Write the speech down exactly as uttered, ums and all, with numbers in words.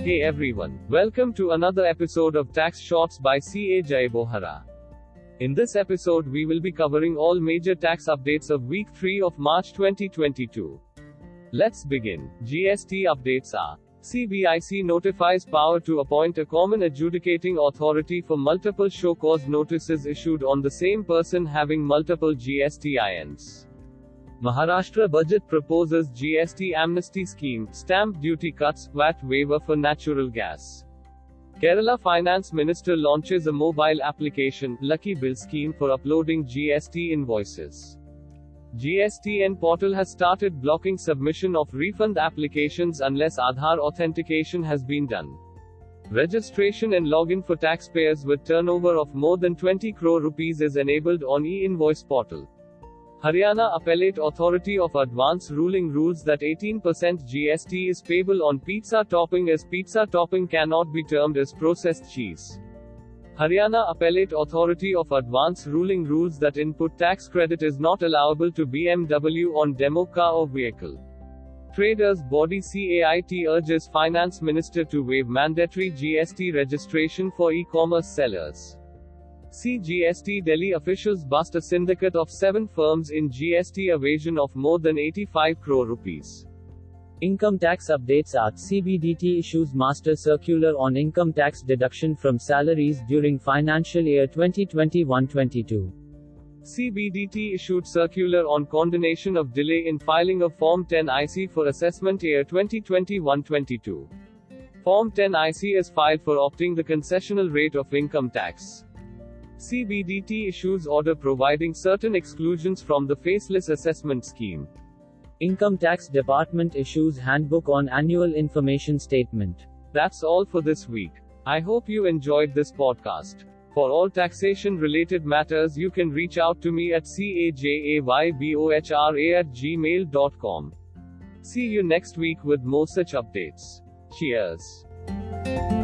Hey everyone, welcome to another episode of Tax Shorts by C A Jay Bohara. In this episode we will be covering all major tax updates of week three of March twenty twenty-two. Let's begin. G S T updates are: C B I C notifies power to appoint a common adjudicating authority for multiple show cause notices issued on the same person having multiple G S T I Ns. Maharashtra budget proposes G S T amnesty scheme, stamp duty cuts, V A T waiver for natural gas. Kerala Finance Minister launches a mobile application, Lucky Bill scheme for uploading G S T invoices. G S T N portal has started blocking submission of refund applications unless Aadhaar authentication has been done. Registration and login for taxpayers with turnover of more than twenty crore rupees is enabled on e-invoice portal. Haryana Appellate Authority of Advance ruling rules that eighteen percent G S T is payable on pizza topping as pizza topping cannot be termed as processed cheese. Haryana Appellate Authority of Advance ruling rules that input tax credit is not allowable to B M W on demo car or vehicle. Traders Body C A I T urges Finance Minister to waive mandatory G S T registration for e-commerce sellers. C G S T Delhi officials bust a syndicate of seven firms in G S T evasion of more than eighty-five crore rupees. Income tax updates are: C B D T issues master circular on income tax deduction from salaries during financial year twenty twenty-one twenty-two. C B D T issued circular on condonation of delay in filing of Form ten I C for assessment year twenty twenty-one twenty-two. Form ten I C is filed for opting the concessional rate of income tax. C B D T issues order providing certain exclusions from the faceless assessment scheme. Income Tax Department issues handbook on annual information statement. That's all for this week. I hope you enjoyed this podcast. For all taxation related matters you can reach out to me at cajaybohra at gmail dot com. See you next week with more such updates. Cheers.